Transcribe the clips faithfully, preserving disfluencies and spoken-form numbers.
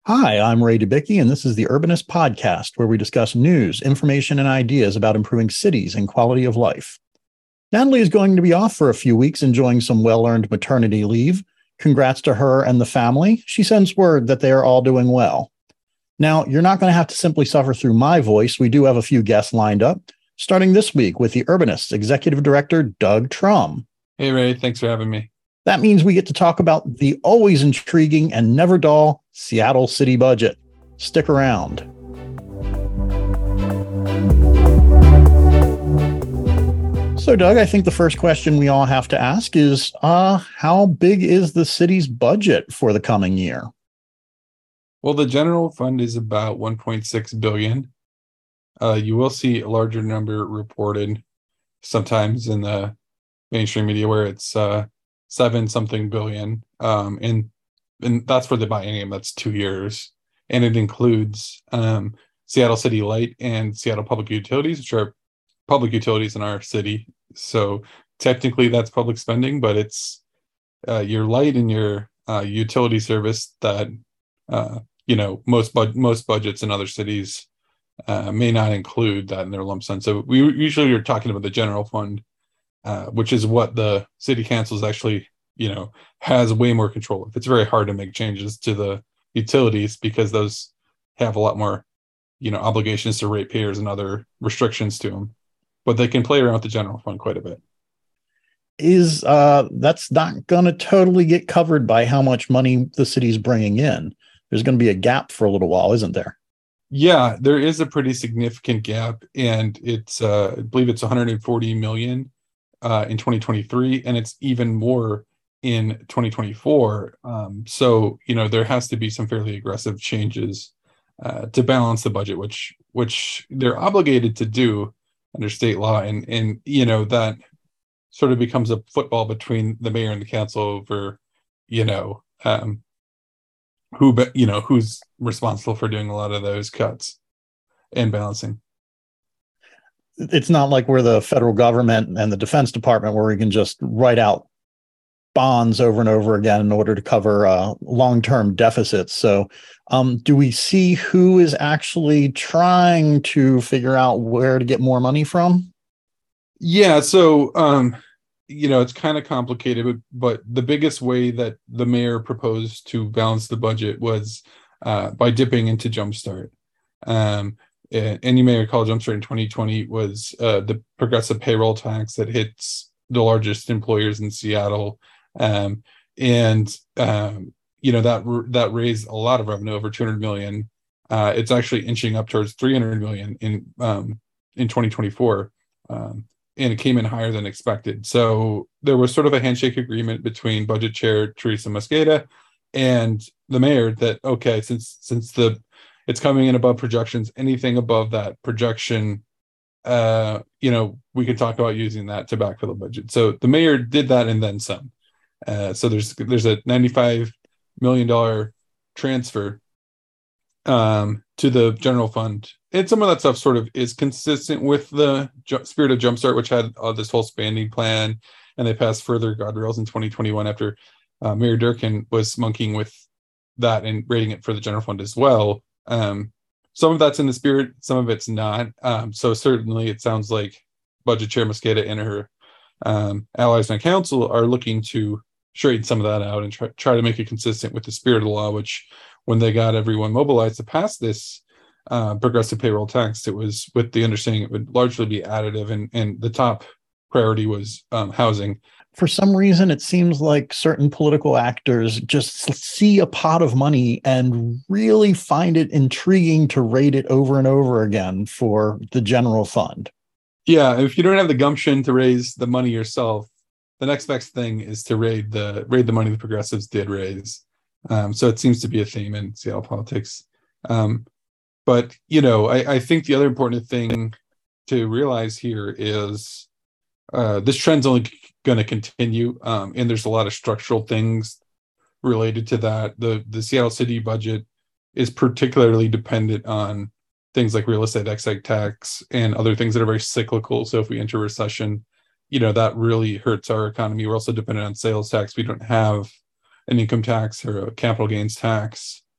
Hi, I'm Ray Dubicki, and this is the Urbanist Podcast, where we discuss news, information, and ideas about improving cities and quality of life. Natalie is going to be off for a few weeks, enjoying some well-earned maternity leave. Congrats to her and the family. She sends word that they are all doing well. Now, you're not going to have to simply suffer through my voice. We do have a few guests lined up, starting this week with the Urbanist's Executive Director, Doug Trum. Hey, Ray. Thanks for having me. That means we get to talk about the always intriguing and never dull Seattle city budget. Stick around. So, Doug, I think the first question we all have to ask is, uh, how big is the city's budget for the coming year? Well, the general fund is about one point six billion dollars. Uh, you will see a larger number reported sometimes in the mainstream media where it's uh, seven something billion. Um, and, and that's for the biennium. That's two years. And it includes um, Seattle City Light and Seattle Public Utilities, which are public utilities in our city. So technically that's public spending, but it's uh, your light and your uh, utility service that, uh, you know, most bud- most budgets in other cities uh, may not include that in their lump sum. So we usually are talking about the general fund, uh, which is what the city council is actually, you know, has way more control of. It's very hard to make changes to the utilities because those have a lot more, you know, obligations to ratepayers and other restrictions to them. But they can play around with the general fund quite a bit. Is uh, that's not going to totally get covered by how much money the city's bringing in. There's going to be a gap for a little while, isn't there? Yeah, there is a pretty significant gap, and it's uh, I believe it's one hundred forty million uh, in twenty twenty-three, and it's even more in twenty twenty-four. Um, so you know there has to be some fairly aggressive changes uh, to balance the budget, which which they're obligated to do under state law, and and you know that sort of becomes a football between the mayor and the council over, you know, um, who you know who's responsible for doing a lot of those cuts and balancing. It's not like we're the federal government and the Defense Department where we can just write out bonds over and over again in order to cover uh, long-term deficits. So um, do we see who is actually trying to figure out where to get more money from? Yeah, so, um, you know, it's kind of complicated, but, but the biggest way that the mayor proposed to balance the budget was uh, by dipping into Jumpstart. Um, and you may recall Jumpstart in twenty twenty was uh, the progressive payroll tax that hits the largest employers in Seattle. Um, and, um, you know, that that raised a lot of revenue, over two hundred million. Uh, it's actually inching up towards three hundred million in um, in twenty twenty-four. Um, and it came in higher than expected. So there was sort of a handshake agreement between Budget Chair Teresa Mosqueda and the mayor that, okay, since since the it's coming in above projections, anything above that projection, uh, you know, we could talk about using that to backfill the budget. So the mayor did that and then some. Uh, so there's there's a ninety-five million dollars transfer um, to the general fund. And some of that stuff sort of is consistent with the ju- spirit of Jumpstart, which had uh, this whole spending plan, and they passed further guardrails in twenty twenty-one after uh, Mayor Durkin was monkeying with that and rating it for the general fund as well. Um, some of that's in the spirit, some of it's not. Um, so certainly it sounds like Budget Chair Mosqueda and her um, allies on council are looking to straighten some of that out and try, try to make it consistent with the spirit of the law, which when they got everyone mobilized to pass this uh, progressive payroll tax, it was with the understanding it would largely be additive, and, and the top priority was um, housing. For some reason, it seems like certain political actors just see a pot of money and really find it intriguing to raid it over and over again for the general fund. Yeah, if you don't have the gumption to raise the money yourself, the next best thing is to raid the raid the money the progressives did raise. Um, so it seems to be a theme in Seattle politics. Um, but, you know, I, I think the other important thing to realize here is uh, this trend's only going to continue. Um, and there's a lot of structural things related to that. The, the Seattle city budget is particularly dependent on things like real estate excise tax and other things that are very cyclical. So if we enter recession, you know, that really hurts our economy. We're also dependent on sales tax. We don't have an income tax or a capital gains tax.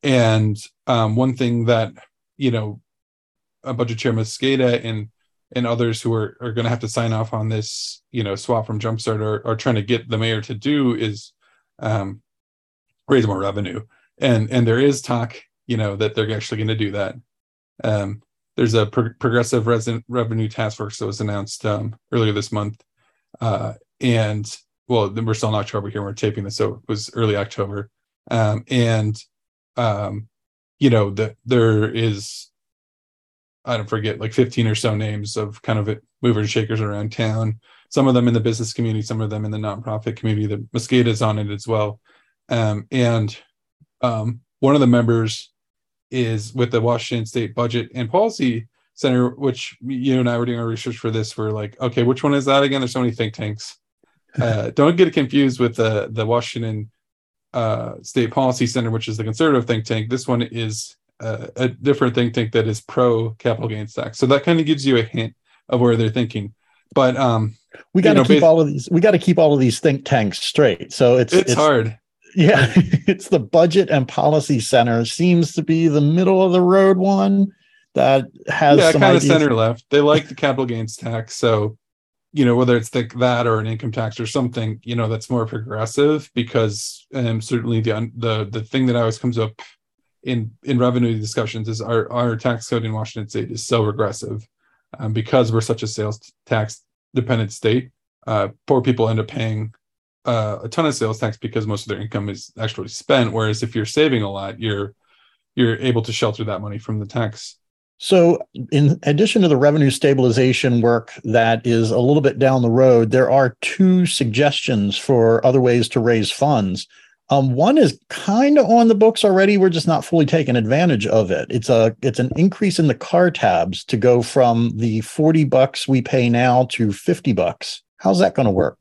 and um, one thing that, you know, a Budget Chair Mosqueda and and others who are, are going to have to sign off on this, you know, swap from Jumpstart are, are trying to get the mayor to do is um, raise more revenue. And and there is talk, you know, that they're actually going to do that. Um, there's a pro- progressive resident revenue task force that was announced um, earlier this month. Uh, and well, we're still in October here. We're taping this, so it was early October. Um, and, um, you know, the, there is, I don't forget, like fifteen or so names of kind of movers and shakers around town. Some of them in the business community, some of them in the nonprofit community. The Mosqueda is on it as well. Um, and um, one of the members is with the Washington State Budget and Policy Center, which you and I were doing our research for this. We're like, okay, which one is that again? There's so many think tanks. Uh, don't get confused with the, the Washington uh, State Policy Center, which is the conservative think tank. This one is uh, a different think tank that is pro capital gains tax. So that kind of gives you a hint of where they're thinking. But um, we got to you know, keep bas- all of these. We got to keep all of these think tanks straight. So it's it's, it's hard. Yeah, it's the Budget and Policy Center seems to be the middle of the road one that has yeah, some kind of ideas. center left. They like the capital gains tax, so you know whether it's the, that or an income tax or something, you know, that's more progressive because um, certainly the the the thing that always comes up in in revenue discussions is our our tax code in Washington State is so regressive um, because we're such a sales tax dependent state. Uh, poor people end up paying Uh, a ton of sales tax because most of their income is actually spent. Whereas if you're saving a lot, you're you're able to shelter that money from the tax. So in addition to the revenue stabilization work that is a little bit down the road, there are two suggestions for other ways to raise funds. Um, one is kind of on the books already. We're just not fully taking advantage of it. It's a it's an increase in the car tabs to go from the forty bucks we pay now to fifty bucks. How's that going to work?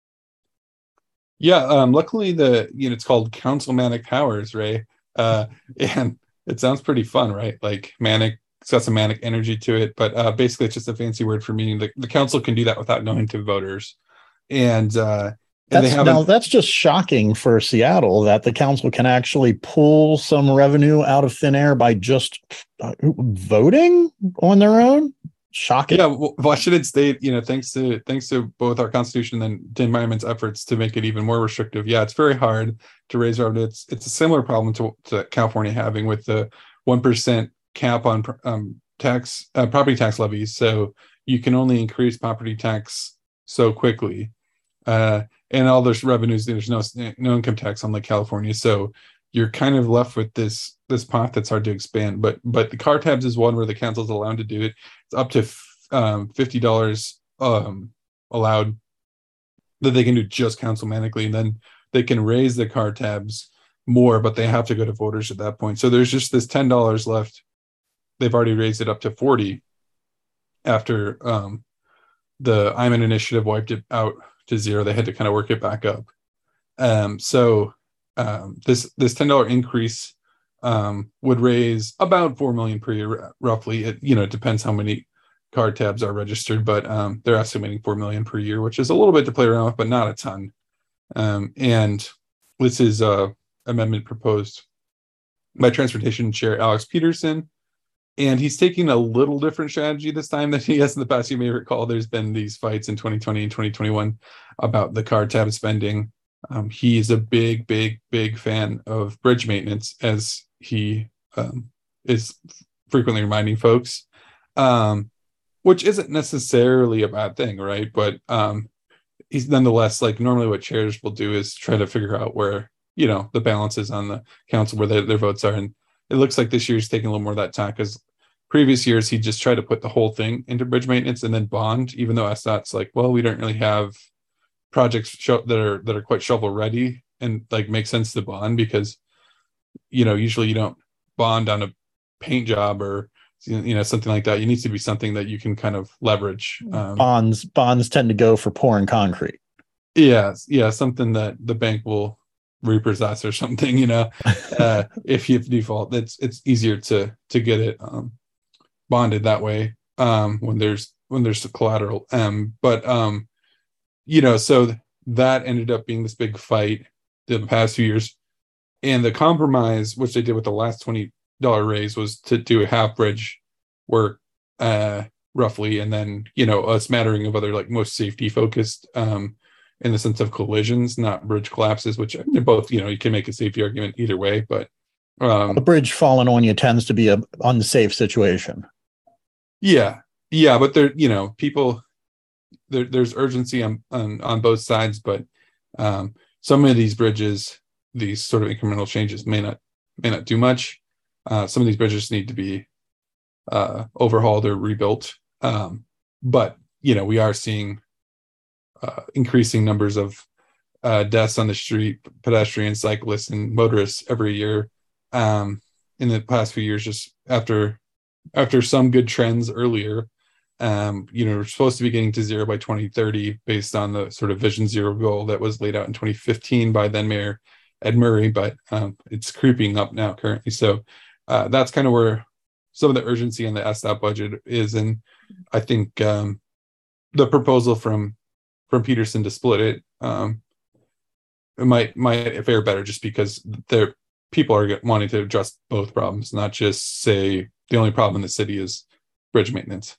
Yeah, um, luckily the you know it's called Councilmanic Powers, Ray, uh, and it sounds pretty fun, right? Like manic, it's got some manic energy to it, but uh, basically it's just a fancy word for meaning the, the council can do that without going to voters, and uh, and that's, they have now that's just shocking for Seattle that the council can actually pull some revenue out of thin air by just uh, voting on their own. Shocking. Yeah, well, Washington State, you know, thanks to thanks to both our Constitution and Tim Meyeman's efforts to make it even more restrictive. Yeah, it's very hard to raise revenue. It's it's a similar problem to, to California having with the one percent cap on um, tax uh, property tax levies. So you can only increase property tax so quickly, uh, and all those revenues. There's no no income tax unlike California. So you're kind of left with this this pot that's hard to expand. But but the car tabs is one where the council's allowed to do it. It's up to um, fifty dollars um, allowed that they can do just councilmanically, and then they can raise the car tabs more, but they have to go to voters at that point. So there's just this ten dollars left. They've already raised it up to forty after um, the Eyman initiative wiped it out to zero. They had to kind of work it back up. Um, so um, this this ten dollars increase um, would raise about four million dollars per year, roughly. It, you know, it depends how many car tabs are registered, but um, they're estimating four million dollars per year, which is a little bit to play around with, but not a ton. Um, and this is a amendment proposed by Transportation Chair Alex Peterson. And he's taking a little different strategy this time than he has in the past. You may recall there's been these fights in twenty twenty and twenty twenty-one about the car tab spending. Um, he is a big, big, big fan of bridge maintenance, as he um, is frequently reminding folks, um, which isn't necessarily a bad thing, right? But um, he's nonetheless, like normally what chairs will do is try to figure out where, you know, the balance is on the council, where their, their votes are. And it looks like this year he's taking a little more of that tack, because previous years he just tried to put the whole thing into bridge maintenance and then bond, even though S D O T's like, well, we don't really have projects show, that are that are quite shovel ready and like make sense to bond, because you know usually you don't bond on a paint job or you know something like that. You need to be something that you can kind of leverage. Um, bonds bonds tend to go for pouring concrete. Yeah, yeah, something that the bank will repossess or something. You know, uh, if you default, it's it's easier to to get it um, bonded that way um, when there's when there's the collateral. Um, but um, you know, so that ended up being this big fight the past few years. And the compromise, which they did with the last twenty dollars raise, was to do a half bridge work, uh, roughly, and then, you know, a smattering of other like most safety focused, um, in the sense of collisions, not bridge collapses, which they're both, you know, you can make a safety argument either way, but um, a bridge falling on you tends to be a unsafe situation. Yeah, yeah, but there, you know, people, there, there's urgency on, on on both sides, but um, some of these bridges, these sort of incremental changes may not may not do much. Uh, some of these bridges need to be uh, overhauled or rebuilt, um, but you know, we are seeing uh, increasing numbers of uh, deaths on the street, pedestrians, cyclists, and motorists every year. Um, in the past few years, just after after some good trends earlier, um, you know, we're supposed to be getting to zero by twenty thirty based on the sort of Vision Zero goal that was laid out in twenty fifteen by then Mayor Ed Murray, but um, it's creeping up now currently. So uh, that's kind of where some of the urgency in the S D O T budget is. And I think um, the proposal from from Peterson to split it, um, it might might fare better just because they're people are wanting to address both problems, not just say the only problem in the city is bridge maintenance.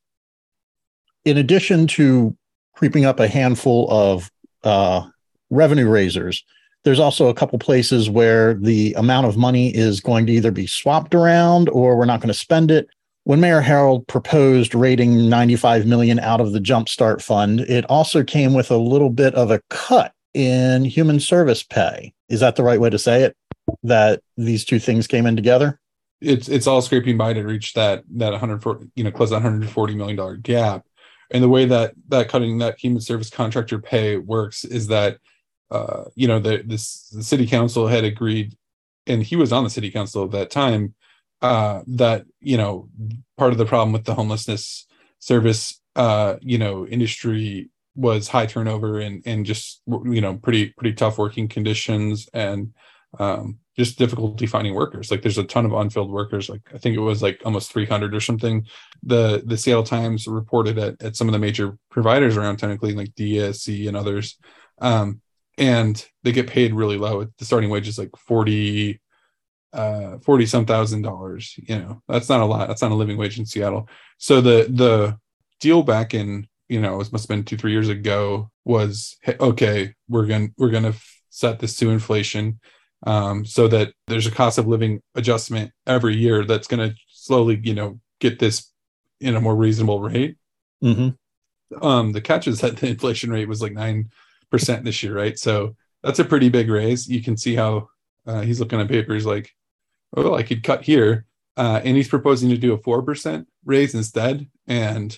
In addition to creeping up a handful of uh, revenue raisers, there's also a couple places where the amount of money is going to either be swapped around or we're not going to spend it. When Mayor Harold proposed rating ninety-five million dollars out of the Jumpstart Fund, it also came with a little bit of a cut in human service pay. Is that the right way to say it? That these two things came in together? It's it's all scraping by to reach that that one hundred forty, you know, close to one hundred forty million dollars gap. And the way that that cutting that human service contractor pay works is that uh, you know, the this the city council had agreed, and he was on the city council at that time, uh, that, you know, part of the problem with the homelessness service uh, you know, industry was high turnover and and just, you know, pretty pretty tough working conditions and um just difficulty finding workers. Like there's a ton of unfilled workers. Like I think it was like almost three hundred or something. The the Seattle Times reported at, at some of the major providers around, technically like D S C and others. Um, and they get paid really low. The starting wage is like forty, uh, forty some thousand dollars. You know, that's not a lot. That's not a living wage in Seattle. So the the deal back in, you know, it must have been two, three years ago was, hey, okay, we're going we're going to set this to inflation. Um, so that there's a cost of living adjustment every year that's going to slowly, you know, get this in a more reasonable rate. Mm-hmm. Um, the catch is that the inflation rate was like nine percent this year, right? So that's a pretty big raise. You can see how uh, he's looking at papers like, oh, I could cut here. Uh, and he's proposing to do a four percent raise instead. And,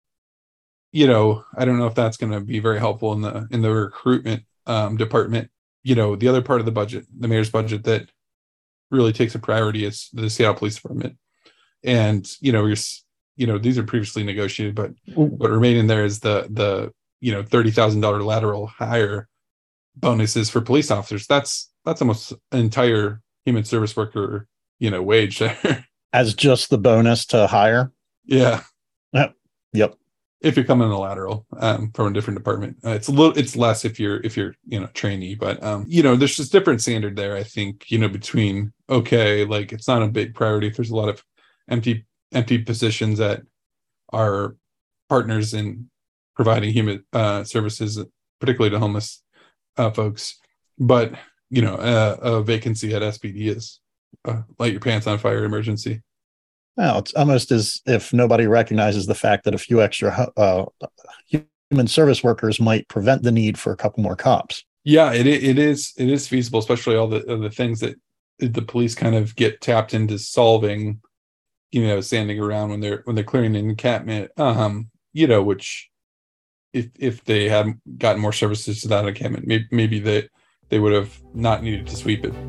you know, I don't know if that's going to be very helpful in the in the recruitment um, department. You know, the other part of the budget, the mayor's budget that really takes a priority is the Seattle Police Department. And, you know, you're, you know, these are previously negotiated, but what remaining there is the, the, you know, thirty thousand dollars lateral hire bonuses for police officers. That's, that's almost an entire human service worker, you know, wage there. As just the bonus to hire? Yeah. Yep. Yep. If you're coming in a lateral um, from a different department, uh, it's a little, it's less if you're, if you're, you know, trainee, but, um, you know, there's just different standard there, I think, you know, between, okay, like it's not a big priority if there's a lot of empty, empty positions that are partners in providing human uh, services, particularly to homeless uh, folks. But, you know, uh, a vacancy at S P D is uh, light your pants on fire emergency. Well, it's almost as if nobody recognizes the fact that a few extra uh, human service workers might prevent the need for a couple more cops. Yeah, it it is it is feasible, especially all the the things that the police kind of get tapped into solving. You know, standing around when they're when they're clearing an encampment. Um, you know, which if if they had gotten more services to that encampment, maybe maybe they they would have not needed to sweep it.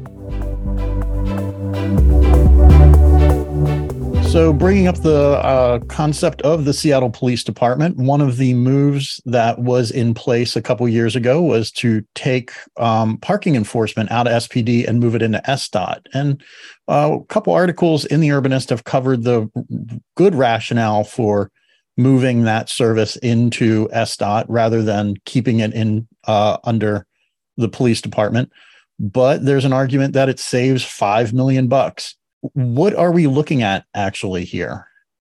So bringing up the uh, concept of the Seattle Police Department, one of the moves that was in place a couple years ago was to take um, parking enforcement out of S P D and move it into S D O T. And uh, a couple articles in The Urbanist have covered the good rationale for moving that service into S D O T rather than keeping it in uh, under the police department. but there's an argument that it saves five million bucks. What are we looking at actually here?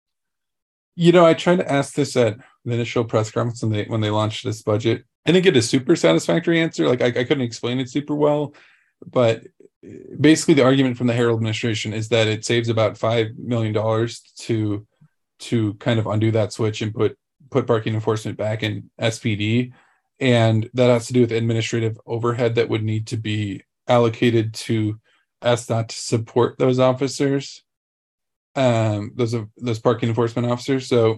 You know, I tried to ask this at the initial press conference when they when they launched this budget. I didn't get a super satisfactory answer. Like I, I couldn't explain it super well, but basically the argument from the Herald administration is that it saves about five million dollars to to kind of undo that switch and put put parking enforcement back in S P D, and that has to do with administrative overhead that would need to be allocated to S D O T to support those officers, um, those those parking enforcement officers. So,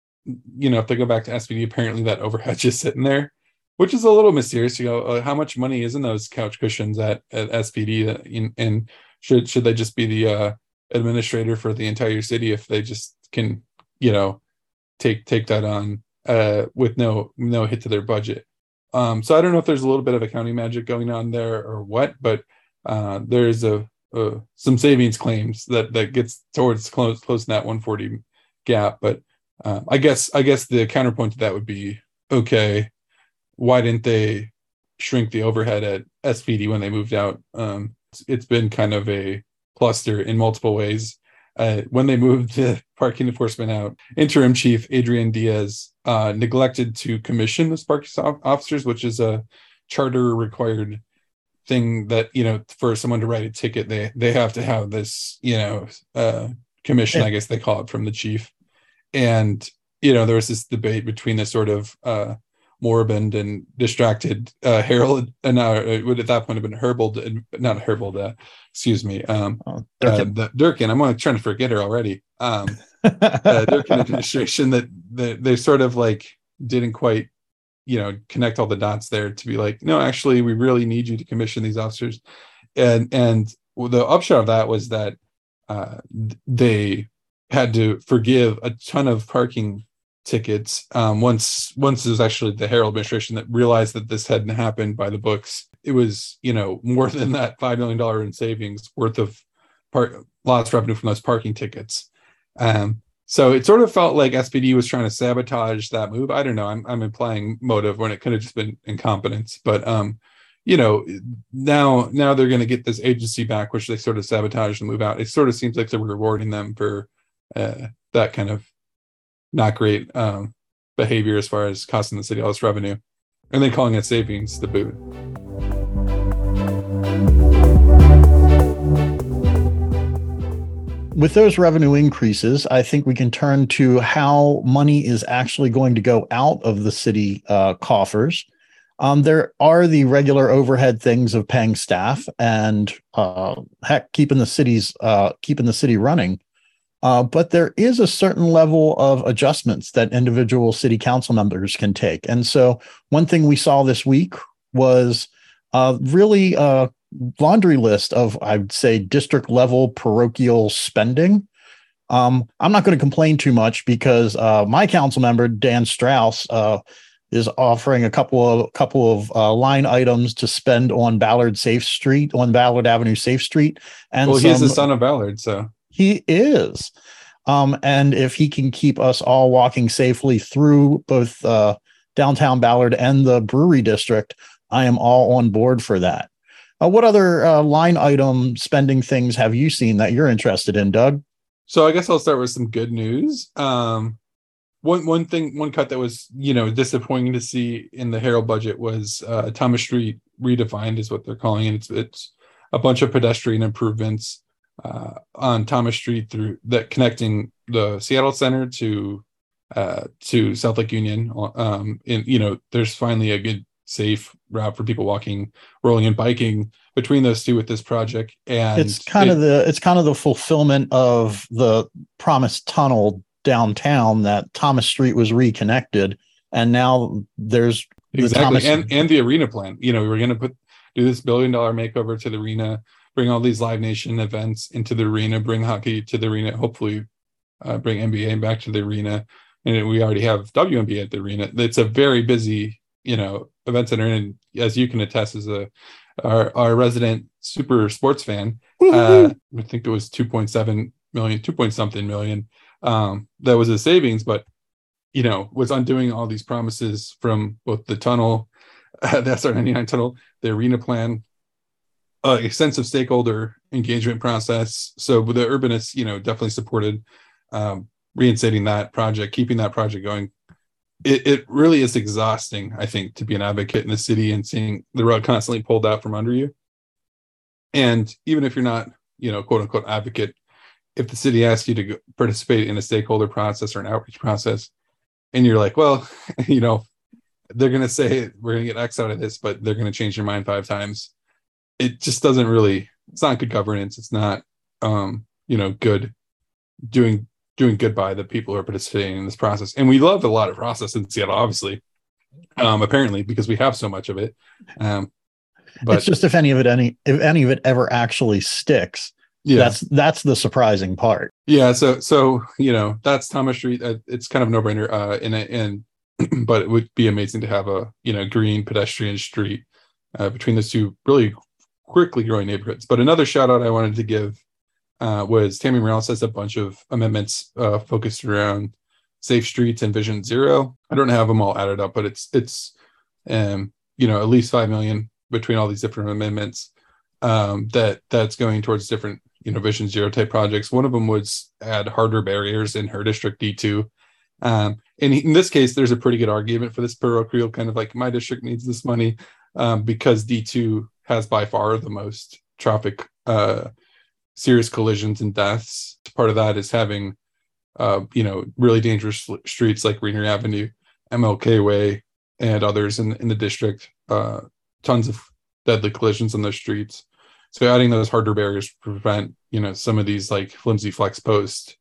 you know, if they go back to S P D, apparently that overhead just sitting there, which is a little mysterious. You know, uh, how much money is in those couch cushions at, at S P D, that, and should should they just be the uh, administrator for the entire city if they just can, you know, take take that on uh, with no no hit to their budget? Um, so I don't know if there's a little bit of accounting magic going on there or what, but uh, there's a, a some savings claims that that gets towards close close to that one forty gap. But uh, I guess I guess the counterpoint to that would be, okay, why didn't they shrink the overhead at S P D when they moved out? Um, it's, it's been kind of a cluster in multiple ways. Uh, when they moved the parking enforcement out, interim chief Adrian Diaz uh, neglected to commission those parking officers, which is a charter required thing that, you know, for someone to write a ticket, they they have to have this, you know, uh, commission, I guess they call it, from the chief. And, you know, there was this debate between the sort of uh, moribund and distracted uh, Harold, and now it would at that point have been Herbold, not Herbold, uh, excuse me, um, oh, Durkin. Uh, the, Durkin. I'm trying to forget her already. Um, uh, Durkin administration that, that they sort of like didn't quite, you know, connect all the dots there to be like, no, actually, we really need you to commission these officers, and and the upshot of that was that uh, they had to forgive a ton of parking tickets um once once it was actually the Herald administration that realized that this hadn't happened by the books. It was, you know, more than that five million dollars in savings worth of part lost revenue from those parking tickets. Um so it sort of felt like S P D was trying to sabotage that move. I don't know, i'm, I'm implying motive when it could have just been incompetence, but um you know, now now they're going to get this agency back, which they sort of sabotaged and move out. It sort of seems like they're rewarding them for uh that kind of not great um, behavior as far as costing the city all this revenue, and then calling it savings to boot. With those revenue increases, I think we can turn to how money is actually going to go out of the city uh, coffers. Um, there are the regular overhead things of paying staff and uh, heck, keeping the cities uh, keeping the city running. Uh, but there is a certain level of adjustments that individual city council members can take. And so one thing we saw this week was uh, really a laundry list of, I'd say, district level parochial spending. Um, I'm not going to complain too much because uh, my council member, Dan Strauss, uh, is offering a couple of couple of uh, line items to spend on Ballard Safe Street, on Ballard Avenue Safe Street. And well, some, he's the son of Ballard, so. He is. Um, and if he can keep us all walking safely through both uh, downtown Ballard and the brewery district, I am all on board for that. Uh, what other uh, line item spending things have you seen that you're interested in, Doug? So I guess I'll start with some good news. Um, one one thing, one cut that was, you know, disappointing to see in the Herald budget was uh, Thomas Street redefined is what they're calling it. It's, it's a bunch of pedestrian improvements Uh, on Thomas Street through that connecting the Seattle Center to uh, to South Lake Union. Um, and you know, there's finally a good, safe route for people walking, rolling, and biking between those two with this project. And it's kind it, of the it's kind of the fulfillment of the promised tunnel downtown, that Thomas Street was reconnected, and now there's exactly the Thomas- and and the arena plan. You know, we were going to put do this billion dollar makeover to the arena. Bring all these Live Nation events into the arena, bring hockey to the arena, hopefully uh, bring N B A back to the arena. And we already have W N B A at the arena. It's a very busy, you know, event center. And as you can attest as a our, our resident super sports fan, uh, I think it was two point seven million, two point something million. Um, that was a savings, but, you know, was undoing all these promises from both the tunnel, uh, the S R ninety-nine tunnel, the arena plan, uh, extensive stakeholder engagement process. So the urbanists, you know, definitely supported um, reinstating that project, keeping that project going. It, it really is exhausting, I think, to be an advocate in the city and seeing the rug constantly pulled out from under you. And even if you're not, you know, quote unquote advocate, if the city asks you to go participate in a stakeholder process or an outreach process, and you're like, well, you know, they're going to say we're going to get X out of this, but they're going to change their mind five times. It just doesn't really, it's not good governance. It's not, um, you know, good doing, doing good by the people who are participating in this process. And we love a lot of process in Seattle, obviously, um, apparently, because we have so much of it. Um, but it's just if any of it, any, if any of it ever actually sticks, yeah, that's, that's the surprising part. Yeah. So, so, you know, that's Thomas Street. Uh, it's kind of a no brainer uh, in it. And, but it would be amazing to have a, you know, green pedestrian street uh, between those two really quickly growing neighborhoods. But another shout out I wanted to give uh, was Tammy Morales has a bunch of amendments uh, focused around safe streets and Vision Zero. I don't have them all added up, but it's, it's, um, you know, at least five million between all these different amendments um, that that's going towards different, you know, Vision Zero type projects. One of them was add harder barriers in her district D two. Um, and in this case, there's a pretty good argument for this parochial kind of like my district needs this money um, because D two has by far the most traffic, uh, serious collisions and deaths. Part of that is having, uh, you know, really dangerous streets like Rainier Avenue, M L K Way, and others in, in the district. Uh, tons of deadly collisions on those streets. So adding those harder barriers to prevent, you know, some of these like flimsy flex post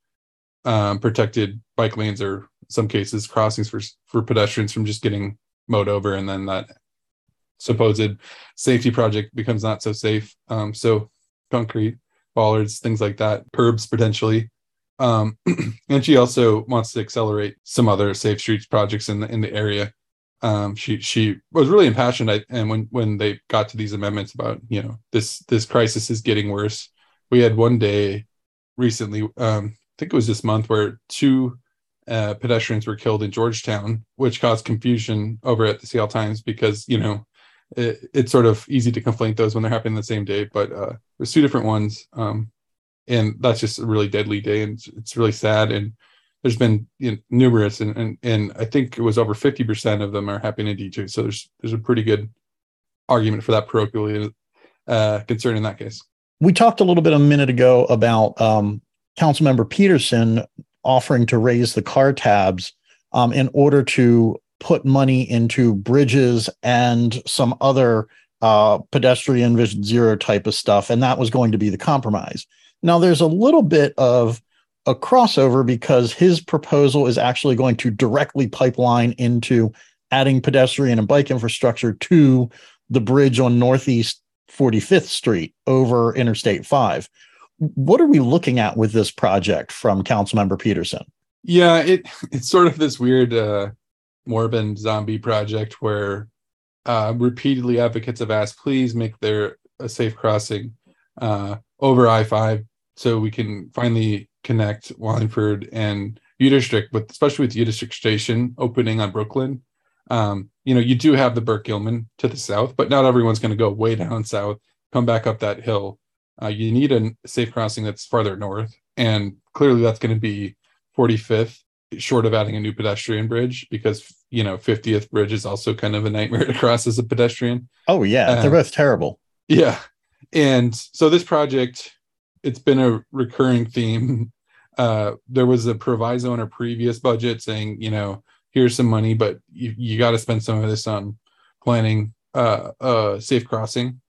um, protected bike lanes or in some cases crossings for for pedestrians from just getting mowed over, and then that supposed safety project becomes not so safe. Um, so concrete, bollards, things like that, curbs potentially. Um, and she also wants to accelerate some other safe streets projects in the in the area. Um, she she was really impassioned, I, and when when they got to these amendments about, you know, this this crisis is getting worse. We had one day recently, um, I think it was this month, where two uh, pedestrians were killed in Georgetown, which caused confusion over at the Seattle Times because, you know, it, it's sort of easy to conflate those when they're happening the same day, but uh, there's two different ones, um, and that's just a really deadly day, and it's, it's really sad. And there's been, you know, numerous, and, and and I think it was over fifty percent of them are happening in D two. So there's there's a pretty good argument for that parochial uh, concern in that case. We talked a little bit a minute ago about um, Councilmember Peterson offering to raise the car tabs um, in order to put money into bridges and some other uh, pedestrian Vision Zero type of stuff, and that was going to be the compromise. Now, there's a little bit of a crossover because his proposal is actually going to directly pipeline into adding pedestrian and bike infrastructure to the bridge on Northeast forty-fifth Street over Interstate five. What are we looking at with this project from Councilmember Peterson? Yeah, it it's sort of this weird uh, Morbin zombie project where uh, repeatedly advocates have asked, please make there a safe crossing uh, over I five so we can finally connect Wallingford and U District, with especially with U District Station opening on Brooklyn. Um, you know, you do have the Burke Gilman to the south, but not everyone's going to go way down south, come back up that hill. Uh, you need a safe crossing that's farther north, and clearly that's going to be forty-fifth, short of adding a new pedestrian bridge, because, you know, fiftieth Bridge is also kind of a nightmare to cross as a pedestrian. Oh yeah, uh, they're both terrible. Yeah, and so this project, it's been a recurring theme. Uh, there was a proviso in a previous budget saying, you know, here's some money, but you, you got to spend some of this on planning uh, a safe crossing.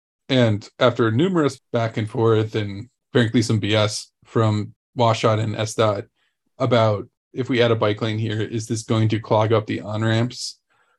And after numerous back and forth and frankly some B S from WashDOT and S D O T about, if we add a bike lane here, is this going to clog up the on-ramps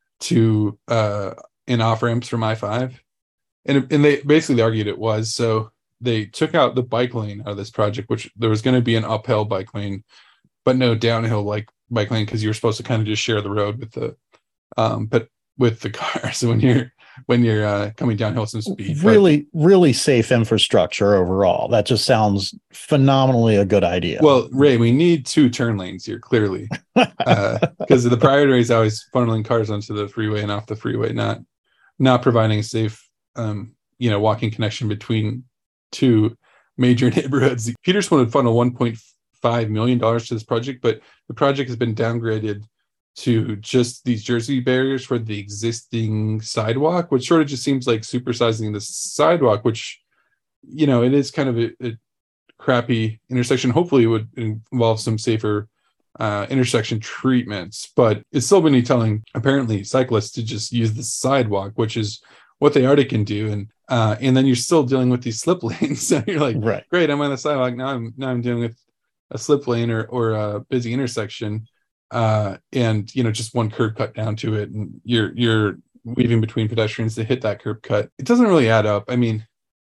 to uh, and off-ramps from I five? And, and they basically argued it was. So they took out the bike lane out of this project, which there was going to be an uphill bike lane, but no downhill like bike lane, because you were supposed to kind of just share the road with the um but with the cars when you're when you're uh, coming downhill some speed. Really, but, really safe infrastructure overall. That just sounds phenomenally a good idea. Well, Ray, we need two turn lanes here, clearly, because uh, the priority is always funneling cars onto the freeway and off the freeway, not not providing a safe um you know, walking connection between two major neighborhoods. Peters wanted to funnel one point five million dollars to this project, but the project has been downgraded to just these Jersey barriers for the existing sidewalk, which sort of just seems like supersizing the sidewalk, which, you know, it is kind of a, a crappy intersection. Hopefully it would involve some safer uh, intersection treatments, but it's still been telling apparently cyclists to just use the sidewalk, which is what they already can do. And uh, and then you're still dealing with these slip lanes. So you're like, right, great, I'm on the sidewalk. Now I'm now I'm dealing with a slip lane or, or a busy intersection. Uh, and, you know, just one curb cut down to it. And you're, you're weaving between pedestrians to hit that curb cut. It doesn't really add up. I mean,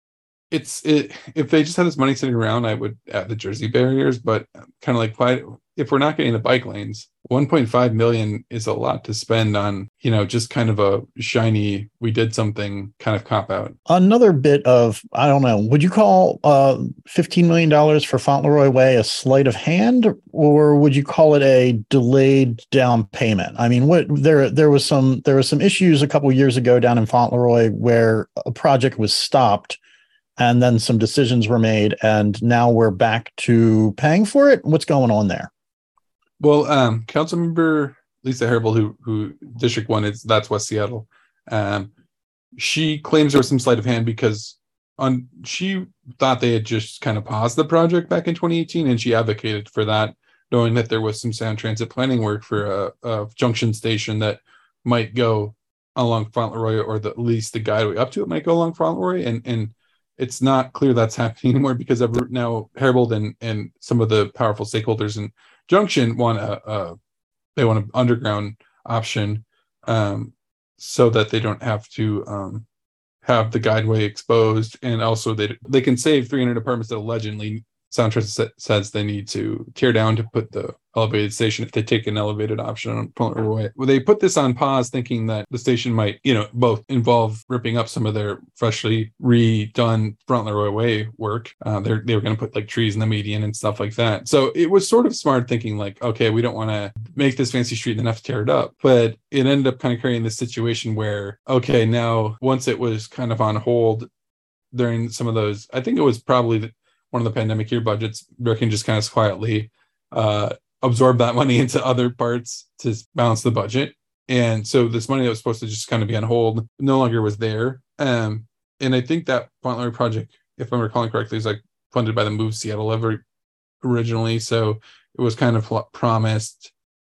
it's it if they just had this money sitting around, I would add the Jersey barriers, but kind of like, why, if we're not getting the bike lanes, one point five million is a lot to spend on, you know, just kind of a shiny, we did something kind of cop out. Another bit of, I don't know, would you call uh, fifteen million dollars for Fauntleroy Way a sleight of hand, or would you call it a delayed down payment? I mean, what there there was some there was some issues a couple of years ago down in Fauntleroy where a project was stopped and then some decisions were made, and now we're back to paying for it. What's going on there? Well, um, Councilmember Lisa Herbold, who who District One is, that's West Seattle. Um, she claims there was some sleight of hand because on she thought they had just kind of paused the project back in twenty eighteen, and she advocated for that, knowing that there was some sound transit planning work for a, a junction station that might go along Fauntleroy, or the, at least the guideway up to it might go along Fauntleroy, and and it's not clear that's happening anymore because of now Herbold and and some of the powerful stakeholders in Junction want a, a they want an underground option, um, so that they don't have to um, have the guideway exposed, and also they they can save three hundred apartments that allegedly Sound Transit says they need to tear down to put the elevated station if they take an elevated option on Fauntleroy. Well, they put this on pause, thinking that the station might, you know, both involve ripping up some of their freshly redone Fauntleroy Way work. Uh, they're they were going to put like trees in the median and stuff like that. So it was sort of smart thinking, like, okay, we don't want to make this fancy street and then have to tear it up. But it ended up kind of creating this situation where, okay, now once it was kind of on hold during some of those, I think it was probably the, one of the pandemic year budgets, Durkin just kind of quietly uh, absorbed that money into other parts to balance the budget. And so this money that was supposed to just kind of be on hold no longer was there. Um, and I think that Fauntleroy project, if I'm recalling correctly, is like funded by the Move Seattle Levy originally. So it was kind of promised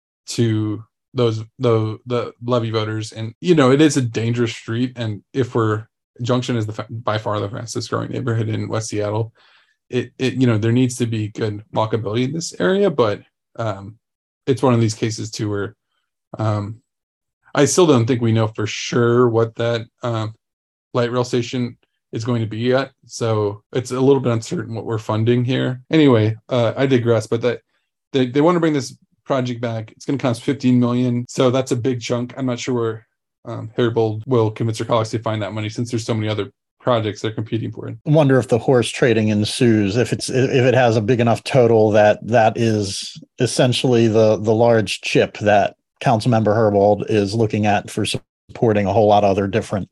to those the the levy voters. And, you know, it is a dangerous street. And if we're Junction is the by far the fastest growing neighborhood in West Seattle. It, it, you know, there needs to be good walkability in this area, but um, it's one of these cases too where um, I still don't think we know for sure what that um, light rail station is going to be yet. So it's a little bit uncertain what we're funding here. Anyway, uh, I digress, but that they, they want to bring this project back. It's going to cost fifteen million dollars. So that's a big chunk. I'm not sure where um, Herbold will convince her colleagues to find that money, since there's so many other projects they're competing for it. I wonder if the horse trading ensues, if it's if it has a big enough total that that is essentially the the large chip that Councilmember Herbold is looking at for supporting a whole lot of other different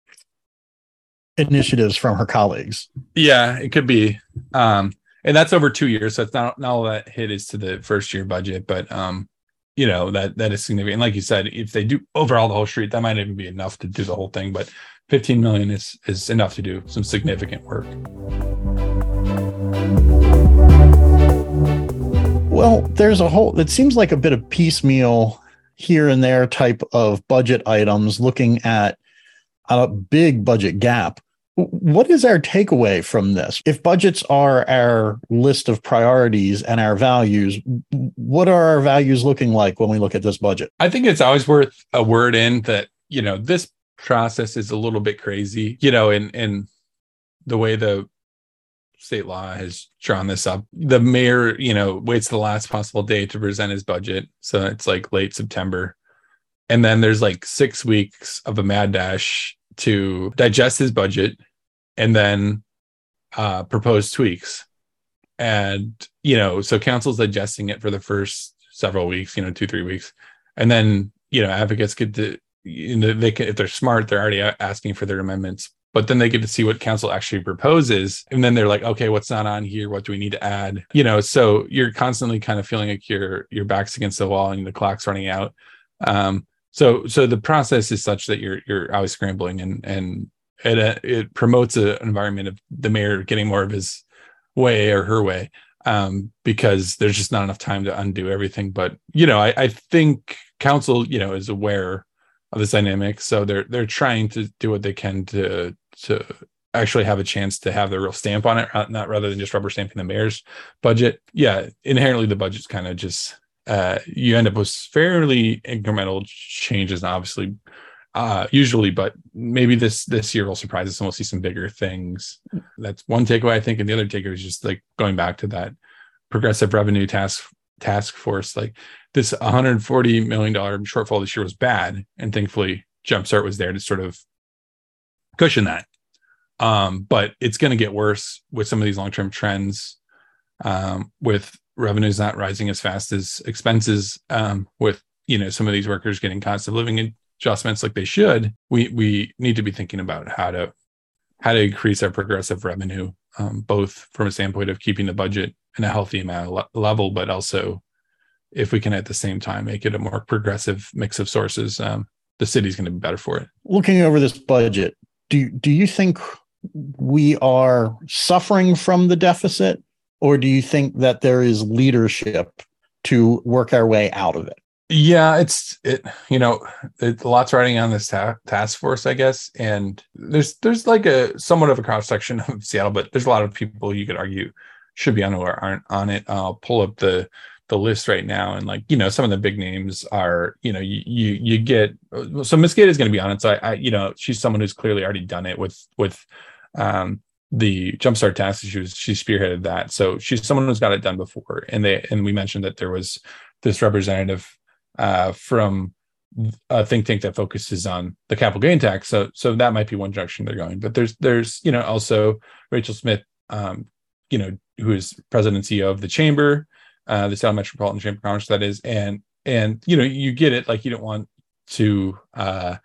initiatives from her colleagues. Yeah, it could be. Um, and that's over two years. So it's not, not all that hit is to the first year budget, but um, you know, that that is significant. And like you said, if they do overall the whole street, that might even be enough to do the whole thing. But fifteen million is is enough to do some significant work. Well, there's a whole, it seems like a bit of piecemeal here and there type of budget items looking at a big budget gap. What is our takeaway from this? If budgets are our list of priorities and our values, what are our values looking like when we look at this budget? I think it's always worth a word in that, you know, this process is a little bit crazy, you know, in, in the way the state law has drawn this up. The mayor, you know, waits the last possible day to present his budget. So it's like late September. And then there's like six weeks of a mad dash to digest his budget and then uh, propose tweaks. And, you know, so council's digesting it for the first several weeks, you know, two, three weeks. And then, you know, advocates get to, you know, they can, if they're smart, they're already asking for their amendments but then they get to see what council actually proposes. And then they're like, okay, what's not on here? What do we need to add? You know, so you're constantly kind of feeling like your your back's against the wall and the clock's running out. Um, so so the process is such that you're you're always scrambling, and and it uh, it promotes a, an environment of the mayor getting more of his way or her way, um, because there's just not enough time to undo everything. But you know, I, I think council, you know, is aware of this dynamic, so they're they're trying to do what they can to to actually have a chance to have the real stamp on it, not rather than just rubber stamping the mayor's budget. Yeah, inherently the budget's kind of just uh, you end up with fairly incremental changes, obviously, uh, usually, but maybe this this year will surprise us and we'll see some bigger things. That's one takeaway, I think, and the other takeaway is just like going back to that progressive revenue task task force. Like this one hundred forty million dollars shortfall this year was bad, and thankfully Jumpstart was there to sort of cushion that. Um, but it's going to get worse with some of these long-term trends, um, with revenues not rising as fast as expenses, um, with, you know, some of these workers getting cost of living adjustments like they should. We we need to be thinking about how to how to increase our progressive revenue, um, both from a standpoint of keeping the budget in a healthy amount of le- level, but also if we can at the same time make it a more progressive mix of sources, um, the city's going to be better for it. Looking over this budget, do do you think we are suffering from the deficit, or do you think that there is leadership to work our way out of it? Yeah, it's it. You know, it, a lot's riding on this ta- task force, I guess, and there's there's like a somewhat of a cross section of Seattle, but there's a lot of people you could argue should be on or aren't on it. I'll pull up the the list right now, and like, you know, some of the big names are, you know, you you, you get so Mosqueda is going to be on it. So I, I, you know, she's someone who's clearly already done it with with um, the Jumpstart task issues. She spearheaded that, so she's someone who's got it done before. And they and we mentioned that there was this representative uh, from a think tank that focuses on the capital gain tax. So so that might be one direction they're going. But there's there's you know also Rachel Smith, um, you know, who is president and C E O of the Chamber. Uh, the Seattle Metropolitan Chamber of Commerce, that is, and and you know, you get it. Like, you don't want to uh,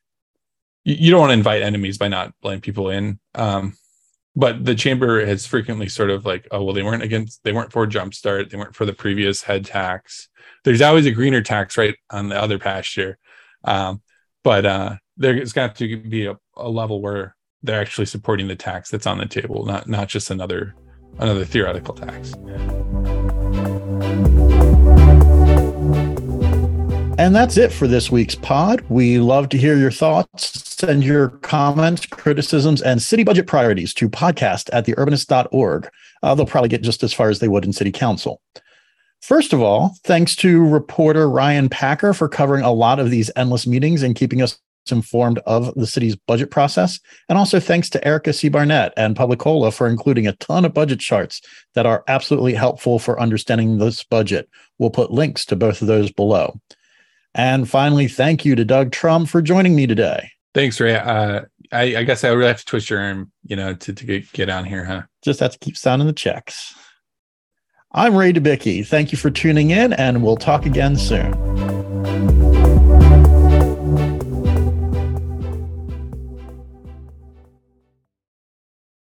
you, you don't want to invite enemies by not letting people in. Um, but the chamber has frequently sort of like, oh well, they weren't against, they weren't for Jumpstart, they weren't for the previous head tax. There's always a greener tax right on the other pasture, um, but uh, there's got to be a, a level where they're actually supporting the tax that's on the table, not not just another another theoretical tax. And that's it for this week's pod. We love to hear your thoughts. Send your comments, criticisms, and city budget priorities to podcast at the urbanist dot org. Uh, they'll probably get just as far as they would in city council. First of all, thanks to reporter Ryan Packer for covering a lot of these endless meetings and keeping us informed of the city's budget process. And also thanks to Erica C. Barnett and Publicola for including a ton of budget charts that are absolutely helpful for understanding this budget. We'll put links to both of those below. And finally, thank you to Doug Trum for joining me today. Thanks, Ray. Uh, I, I guess I really have to twist your arm, you know, to, to get, get on here, huh? Just have to keep signing the checks. I'm Ray Dubicki. Thank you for tuning in, and we'll talk again soon.